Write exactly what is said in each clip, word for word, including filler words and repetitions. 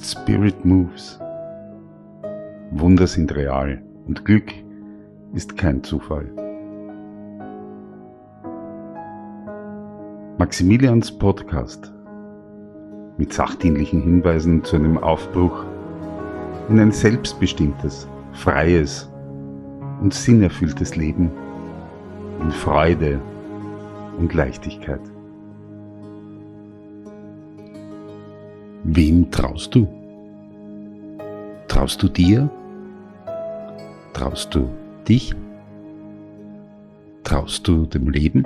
Spirit moves. Wunder sind real und Glück ist kein Zufall. Maximilians Podcast mit sachdienlichen Hinweisen zu einem Aufbruch in ein selbstbestimmtes, freies und sinnerfülltes Leben in Freude und Leichtigkeit. Wem traust du? Traust du dir? Traust du dich? Traust du dem Leben?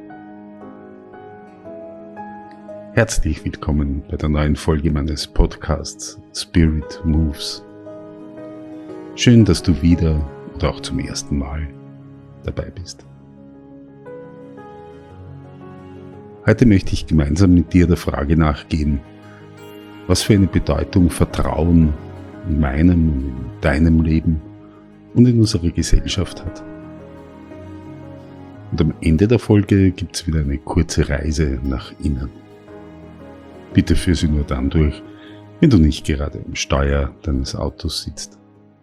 Herzlich willkommen bei der neuen Folge meines Podcasts Spirit Moves. Schön, dass du wieder oder auch zum ersten Mal dabei bist. Heute möchte ich gemeinsam mit dir der Frage nachgehen, was für eine Bedeutung Vertrauen in meinem und in deinem Leben und in unserer Gesellschaft hat. Und am Ende der Folge gibt es wieder eine kurze Reise nach innen. Bitte führ sie nur dann durch, wenn du nicht gerade am Steuer deines Autos sitzt.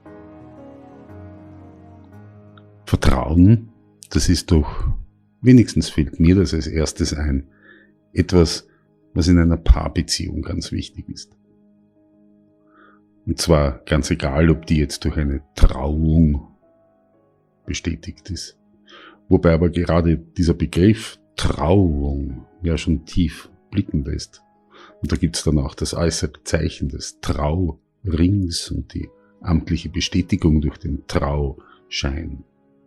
Vertrauen, das ist doch, wenigstens fällt mir das als erstes ein, etwas, was in einer Paarbeziehung ganz wichtig ist. Und zwar ganz egal, ob die jetzt durch eine Trauung bestätigt ist. Wobei aber gerade dieser Begriff Trauung ja schon tief blicken lässt. Und da gibt es dann auch das äußere Zeichen des Traurings und die amtliche Bestätigung durch den Trauschein.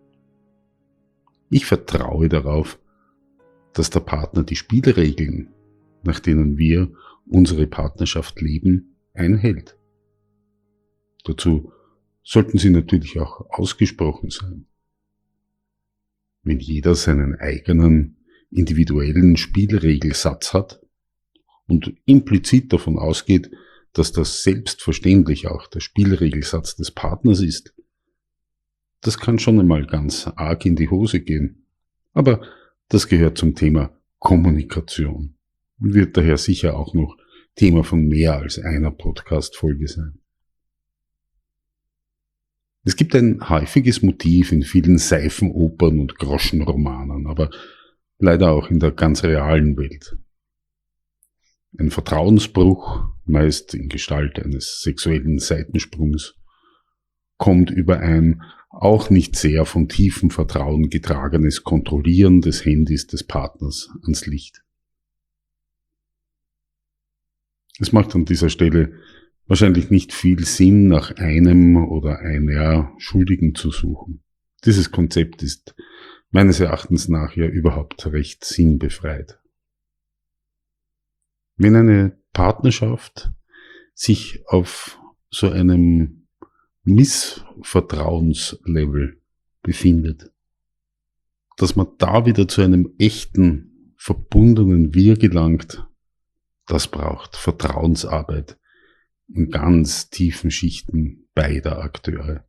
Ich vertraue darauf, dass der Partner die Spielregeln, nach denen wir unsere Partnerschaft leben, einhält. Dazu sollten sie natürlich auch ausgesprochen sein. Wenn jeder seinen eigenen individuellen Spielregelsatz hat und implizit davon ausgeht, dass das selbstverständlich auch der Spielregelsatz des Partners ist, das kann schon einmal ganz arg in die Hose gehen. Aber das gehört zum Thema Kommunikation und wird daher sicher auch noch Thema von mehr als einer Podcast-Folge sein. Es gibt ein häufiges Motiv in vielen Seifenopern und Groschenromanen, aber leider auch in der ganz realen Welt. Ein Vertrauensbruch, meist in Gestalt eines sexuellen Seitensprungs, kommt über ein auch nicht sehr von tiefem Vertrauen getragenes Kontrollieren des Handys des Partners ans Licht. Es macht an dieser Stelle wahrscheinlich nicht viel Sinn, nach einem oder einer Schuldigen zu suchen. Dieses Konzept ist meines Erachtens nach ja überhaupt recht sinnbefreit. Wenn eine Partnerschaft sich auf so einem Missvertrauenslevel befindet, dass man da wieder zu einem echten, verbundenen Wir gelangt, das braucht Vertrauensarbeit in ganz tiefen Schichten beider Akteure.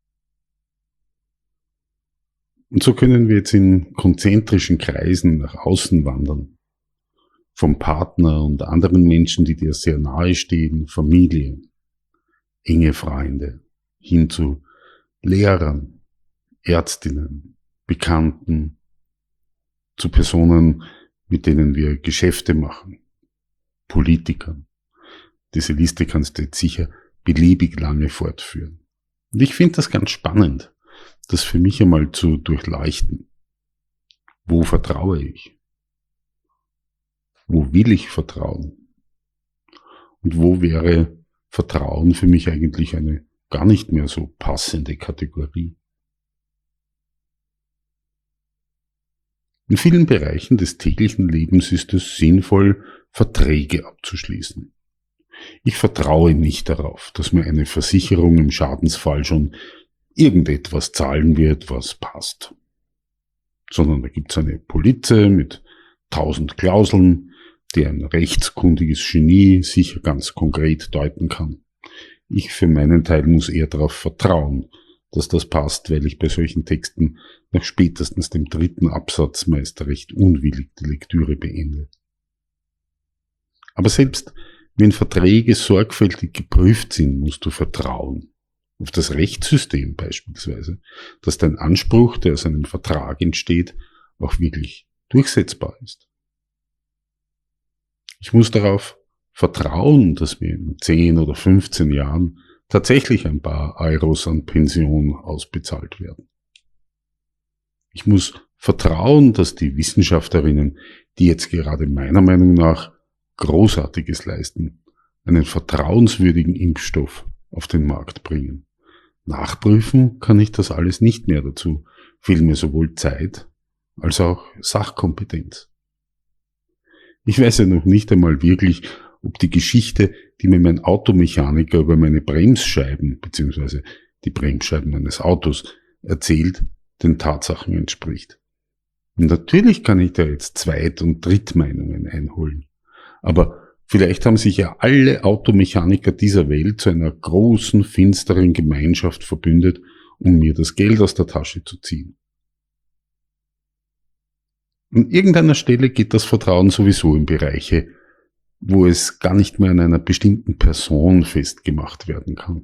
Und so können wir jetzt in konzentrischen Kreisen nach außen wandern. Vom Partner und anderen Menschen, die dir sehr nahe stehen, Familie, enge Freunde, hin zu Lehrern, Ärztinnen, Bekannten, zu Personen, mit denen wir Geschäfte machen, Politikern. Diese Liste kannst du jetzt sicher beliebig lange fortführen. Und ich finde das ganz spannend, das für mich einmal zu durchleuchten. Wo vertraue ich? Wo will ich vertrauen? Und wo wäre Vertrauen für mich eigentlich eine gar nicht mehr so passende Kategorie? In vielen Bereichen des täglichen Lebens ist es sinnvoll, Verträge abzuschließen. Ich vertraue nicht darauf, dass mir eine Versicherung im Schadensfall schon irgendetwas zahlen wird, was passt. Sondern da gibt es eine Polize mit tausend Klauseln, die ein rechtskundiges Genie sicher ganz konkret deuten kann. Ich für meinen Teil muss eher darauf vertrauen, dass das passt, weil ich bei solchen Texten nach spätestens dem dritten Absatz meist recht unwillig die Lektüre beende. Aber selbst Wenn Verträge sorgfältig geprüft sind, musst du vertrauen. Auf das Rechtssystem beispielsweise, dass dein Anspruch, der aus einem Vertrag entsteht, auch wirklich durchsetzbar ist. Ich muss darauf vertrauen, dass mir in zehn oder fünfzehn Jahren tatsächlich ein paar Euros an Pension ausbezahlt werden. Ich muss vertrauen, dass die Wissenschaftlerinnen, die jetzt gerade meiner Meinung nach Großartiges leisten, einen vertrauenswürdigen Impfstoff auf den Markt bringen. Nachprüfen kann ich das alles nicht mehr, dazu fehlt mir sowohl Zeit als auch Sachkompetenz. Ich weiß ja noch nicht einmal wirklich, ob die Geschichte, die mir mein Automechaniker über meine Bremsscheiben bzw. die Bremsscheiben meines Autos erzählt, den Tatsachen entspricht. Und natürlich kann ich da jetzt Zweit- und Drittmeinungen einholen. Aber vielleicht haben sich ja alle Automechaniker dieser Welt zu einer großen, finsteren Gemeinschaft verbündet, um mir das Geld aus der Tasche zu ziehen. An irgendeiner Stelle geht das Vertrauen sowieso in Bereiche, wo es gar nicht mehr an einer bestimmten Person festgemacht werden kann.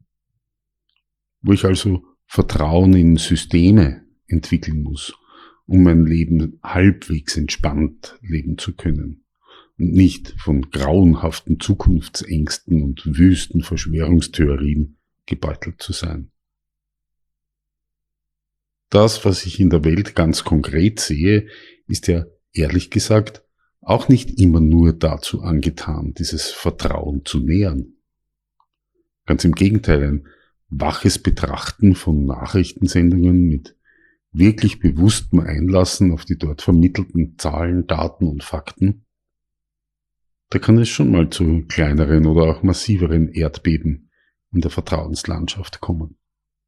Wo ich also Vertrauen in Systeme entwickeln muss, um mein Leben halbwegs entspannt leben zu können und nicht von grauenhaften Zukunftsängsten und wüsten Verschwörungstheorien gebeutelt zu sein. Das, was ich in der Welt ganz konkret sehe, ist ja ehrlich gesagt auch nicht immer nur dazu angetan, dieses Vertrauen zu nähern. Ganz im Gegenteil, ein waches Betrachten von Nachrichtensendungen mit wirklich bewusstem Einlassen auf die dort vermittelten Zahlen, Daten und Fakten, da kann es schon mal zu kleineren oder auch massiveren Erdbeben in der Vertrauenslandschaft kommen.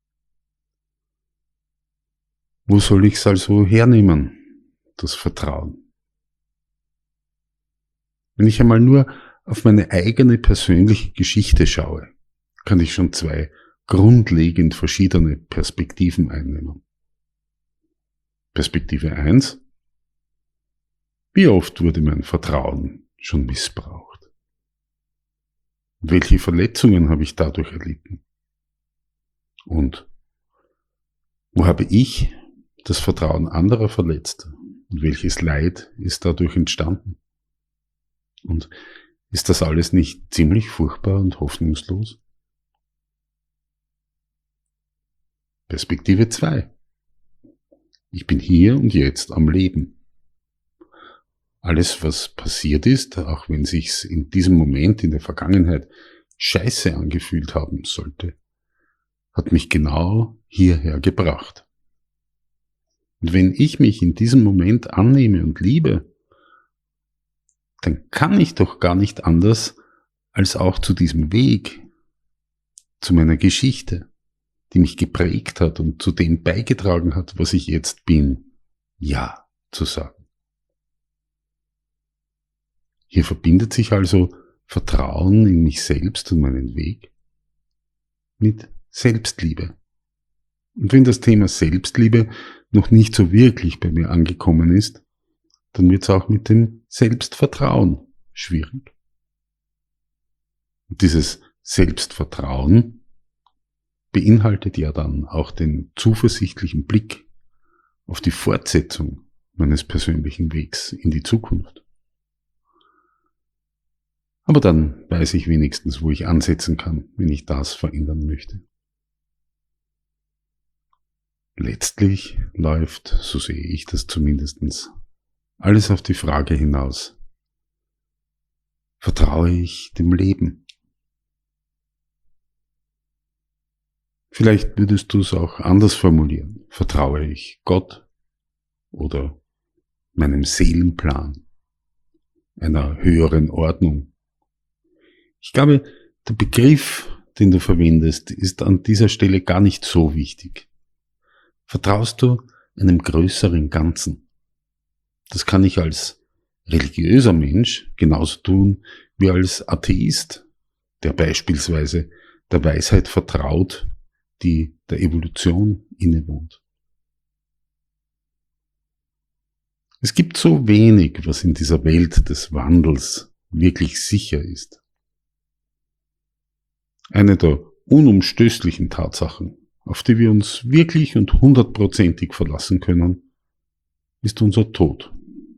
Wo soll ich es also hernehmen, das Vertrauen? Wenn ich einmal nur auf meine eigene persönliche Geschichte schaue, kann ich schon zwei grundlegend verschiedene Perspektiven einnehmen. Perspektive eins: Wie oft wurde mein Vertrauen schon missbraucht? Welche Verletzungen habe ich dadurch erlitten? Und wo habe ich das Vertrauen anderer verletzt? Und welches Leid ist dadurch entstanden? Und ist das alles nicht ziemlich furchtbar und hoffnungslos? Perspektive zwei: Ich bin hier und jetzt am Leben. Alles, was passiert ist, auch wenn sich's in diesem Moment in der Vergangenheit scheiße angefühlt haben sollte, hat mich genau hierher gebracht. Und wenn ich mich in diesem Moment annehme und liebe, dann kann ich doch gar nicht anders, als auch zu diesem Weg, zu meiner Geschichte, die mich geprägt hat und zu dem beigetragen hat, was ich jetzt bin, Ja zu sagen. Hier verbindet sich also Vertrauen in mich selbst und meinen Weg mit Selbstliebe. Und wenn das Thema Selbstliebe noch nicht so wirklich bei mir angekommen ist, dann wird es auch mit dem Selbstvertrauen schwierig. Und dieses Selbstvertrauen beinhaltet ja dann auch den zuversichtlichen Blick auf die Fortsetzung meines persönlichen Wegs in die Zukunft. Aber dann weiß ich wenigstens, wo ich ansetzen kann, wenn ich das verändern möchte. Letztlich läuft, so sehe ich das zumindest, alles auf die Frage hinaus: Vertraue ich dem Leben? Vielleicht würdest du es auch anders formulieren. Vertraue ich Gott oder meinem Seelenplan, einer höheren Ordnung? Ich glaube, der Begriff, den du verwendest, ist an dieser Stelle gar nicht so wichtig. Vertraust du einem größeren Ganzen? Das kann ich als religiöser Mensch genauso tun wie als Atheist, der beispielsweise der Weisheit vertraut, die der Evolution innewohnt. Es gibt so wenig, was in dieser Welt des Wandels wirklich sicher ist. Eine der unumstößlichen Tatsachen, auf die wir uns wirklich und hundertprozentig verlassen können, ist unser Tod.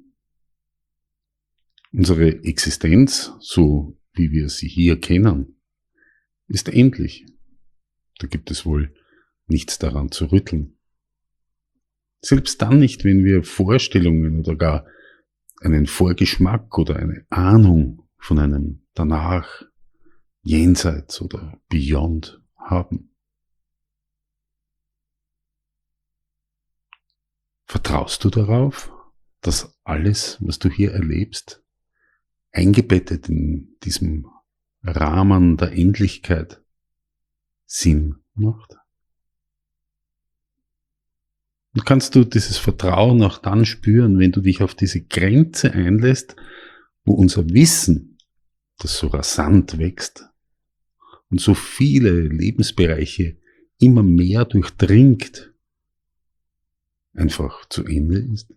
Unsere Existenz, so wie wir sie hier kennen, ist endlich. Da gibt es wohl nichts daran zu rütteln. Selbst dann nicht, wenn wir Vorstellungen oder gar einen Vorgeschmack oder eine Ahnung von einem Danach, Jenseits oder Beyond haben. Vertraust du darauf, dass alles, was du hier erlebst, eingebettet in diesem Rahmen der Endlichkeit, Sinn macht? Und kannst du dieses Vertrauen auch dann spüren, wenn du dich auf diese Grenze einlässt, wo unser Wissen, das so rasant wächst und so viele Lebensbereiche immer mehr durchdringt, einfach zu Ende ist?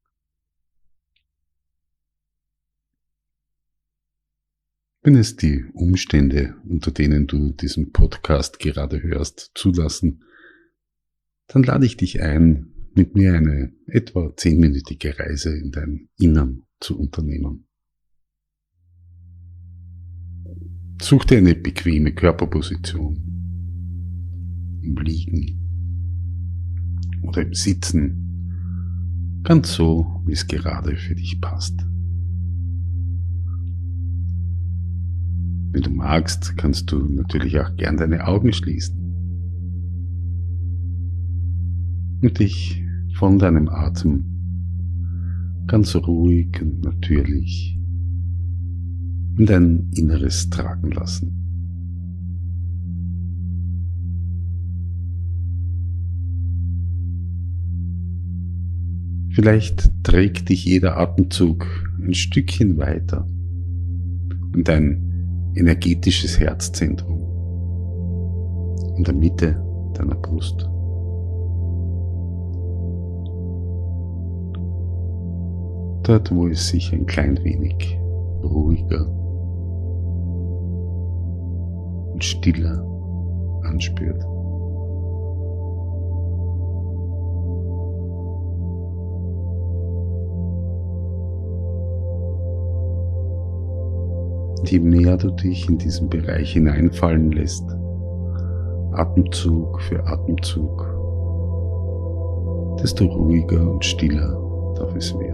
Wenn es die Umstände, unter denen du diesen Podcast gerade hörst, zulassen, dann lade ich dich ein, mit mir eine etwa zehnminütige Reise in dein Innern zu unternehmen. Such dir eine bequeme Körperposition, im Liegen oder im Sitzen, ganz so, wie es gerade für dich passt. Wenn du magst, kannst du natürlich auch gern deine Augen schließen und dich von deinem Atem ganz ruhig und natürlich in dein Inneres tragen lassen. Vielleicht trägt dich jeder Atemzug ein Stückchen weiter in dein energetisches Herzzentrum in der Mitte deiner Brust. Dort, wo es sich ein klein wenig ruhiger und stiller anspürt. Je mehr du dich in diesen Bereich hineinfallen lässt, Atemzug für Atemzug, desto ruhiger und stiller darf es werden.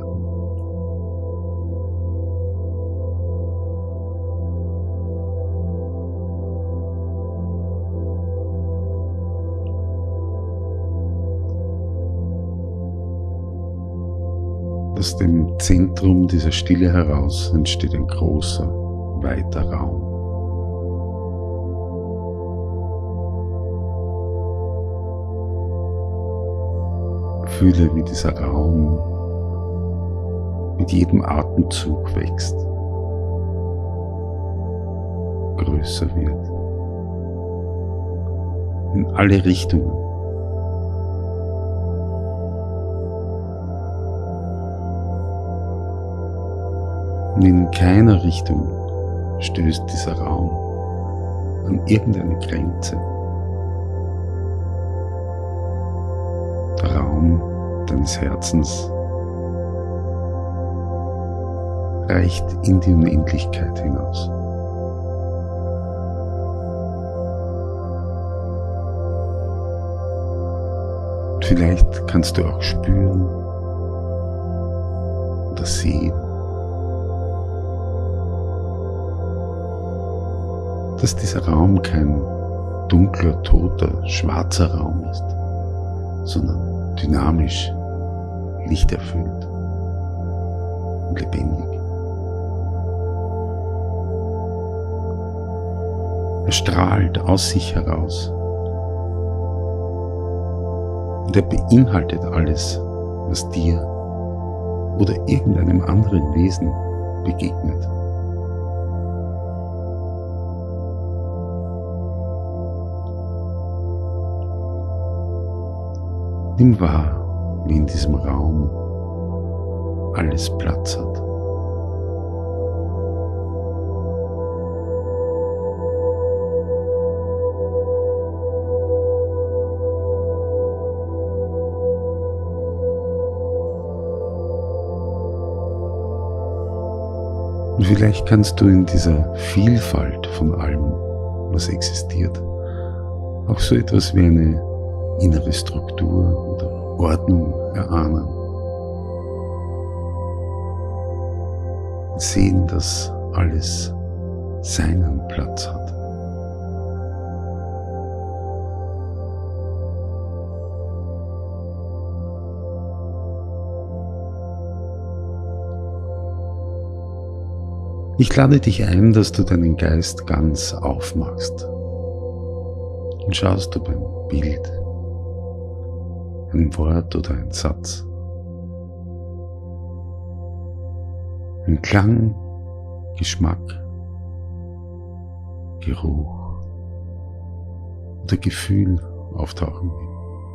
Aus dem Zentrum dieser Stille heraus entsteht ein großer, weiter Raum. Fühle, wie dieser Raum mit jedem Atemzug wächst, größer wird, in alle Richtungen. Und in keiner Richtung stößt dieser Raum an irgendeine Grenze. Der Raum deines Herzens reicht in die Unendlichkeit hinaus. Und vielleicht kannst du auch spüren oder sehen, dass dieser Raum kein dunkler, toter, schwarzer Raum ist, sondern dynamisch, lichterfüllt und lebendig. Er strahlt aus sich heraus und er beinhaltet alles, was dir oder irgendeinem anderen Wesen begegnet. Nimm wahr, wie in diesem Raum alles Platz hat. Und vielleicht kannst du in dieser Vielfalt von allem, was existiert, auch so etwas wie eine innere Struktur oder Ordnung erahnen. Sehen, dass alles seinen Platz hat. Ich lade dich ein, dass du deinen Geist ganz aufmachst und schaust, ob ein Bild, ein Wort oder ein Satz, ein Klang, Geschmack, Geruch oder Gefühl auftauchen will.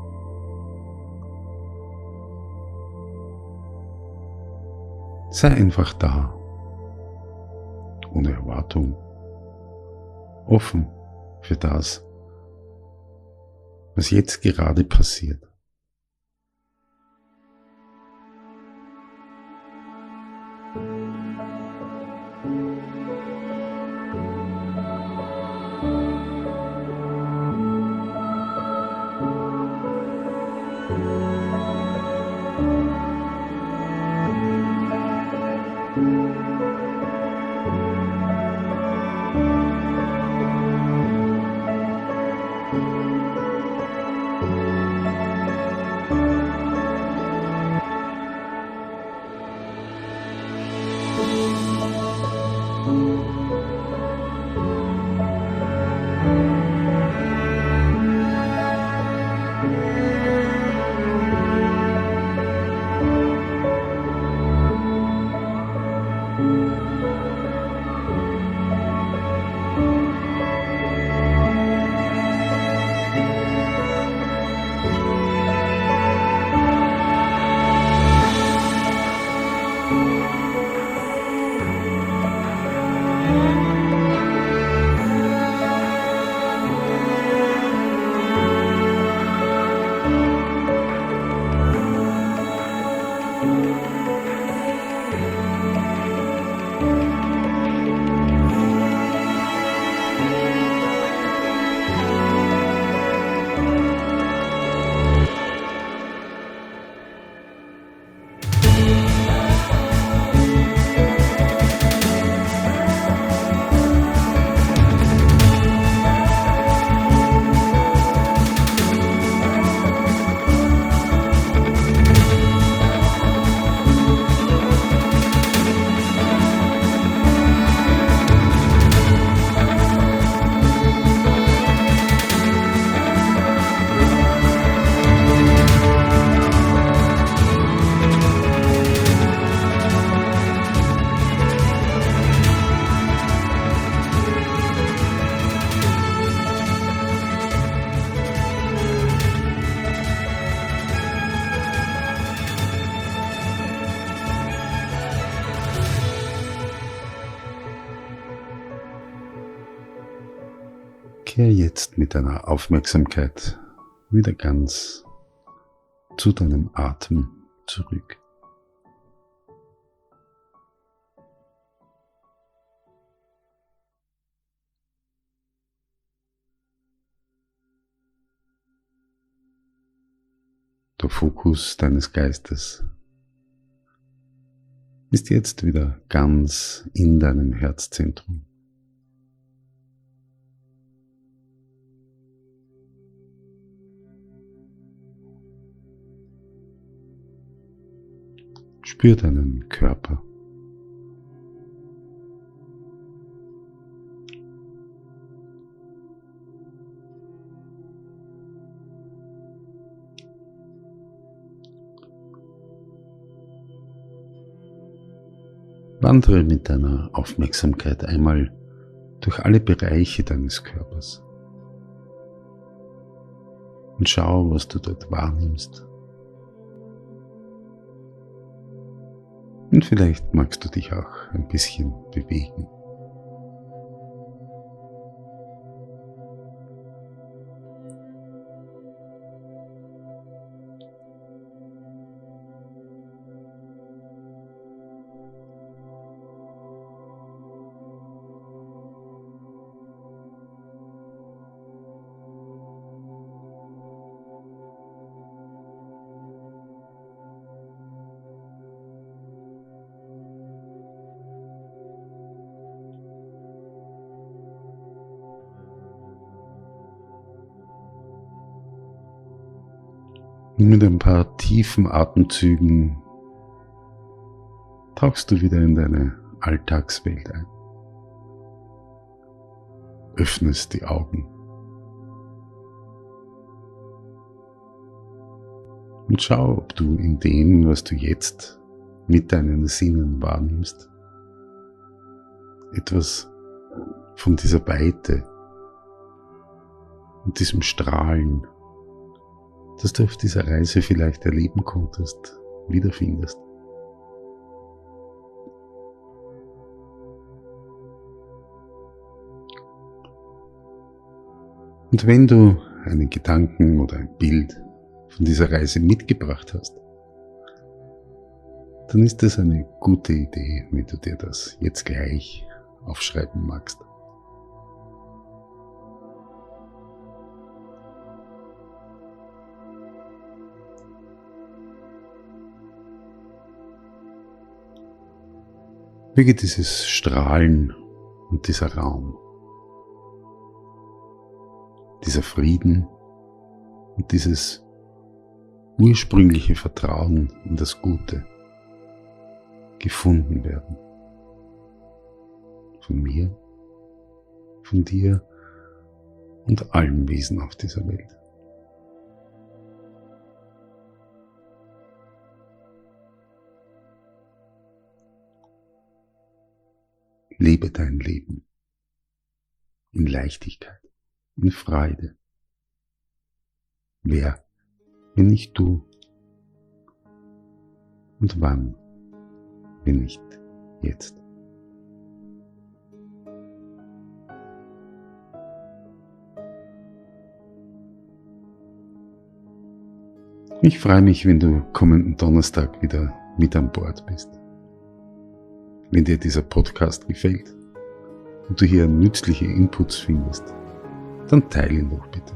Sei einfach da, ohne Erwartung, offen für das, was jetzt gerade passiert. Kehr jetzt mit deiner Aufmerksamkeit wieder ganz zu deinem Atem zurück. Der Fokus deines Geistes ist jetzt wieder ganz in deinem Herzzentrum. Spür deinen Körper. Wandere mit deiner Aufmerksamkeit einmal durch alle Bereiche deines Körpers und schau, was du dort wahrnimmst. Und vielleicht magst du dich auch ein bisschen bewegen. Und mit ein paar tiefen Atemzügen tauchst du wieder in deine Alltagswelt ein. Öffnest die Augen und schau, ob du in dem, was du jetzt mit deinen Sinnen wahrnimmst, etwas von dieser Weite und diesem Strahlen, das du auf dieser Reise vielleicht erleben konntest, wiederfindest. Und wenn du einen Gedanken oder ein Bild von dieser Reise mitgebracht hast, dann ist das eine gute Idee, wenn du dir das jetzt gleich aufschreiben magst. Möge dieses Strahlen und dieser Raum, dieser Frieden und dieses ursprüngliche Vertrauen in das Gute gefunden werden. Von mir, von dir und allen Wesen auf dieser Welt. Lebe dein Leben in Leichtigkeit, in Freude. Wer, wenn nicht du? Und wann, wenn nicht jetzt? Ich freue mich, wenn du kommenden Donnerstag wieder mit an Bord bist. Wenn dir dieser Podcast gefällt und du hier nützliche Inputs findest, dann teile ihn doch bitte.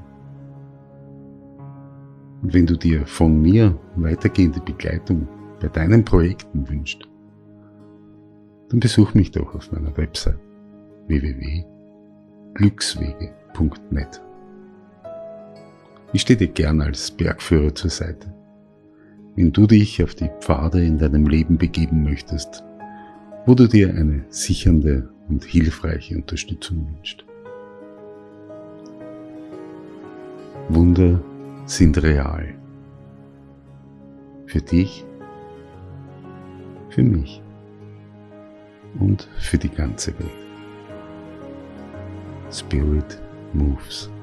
Und wenn du dir von mir weitergehende Begleitung bei deinen Projekten wünschst, dann besuch mich doch auf meiner Website w w w punkt glückswege punkt net. Ich stehe dir gern als Bergführer zur Seite, wenn du dich auf die Pfade in deinem Leben begeben möchtest, wo du dir eine sichernde und hilfreiche Unterstützung wünschst. Wunder sind real. Für dich, für mich und für die ganze Welt. Spirit moves.